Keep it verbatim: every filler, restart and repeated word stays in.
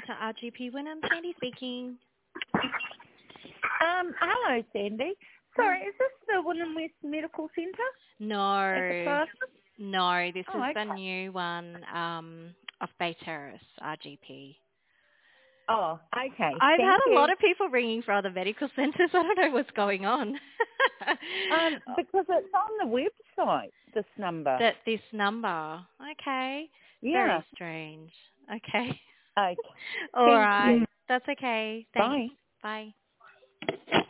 to R G P Wynnum. Sandy speaking. Um, hello, Sandy. Sorry, is this the Wynnum West Medical Centre at the No, plaza? no, this Oh, is the okay. new one um, off Bay Terrace, R G P. Oh, okay. I've Thank had a you. lot of people ringing for other medical centres. I don't know what's going on. Um, because it's on the website, this number. that this number. Okay. Yeah. Very strange. Okay. Okay. All Thank right. you. That's okay. Thanks. Bye. Bye.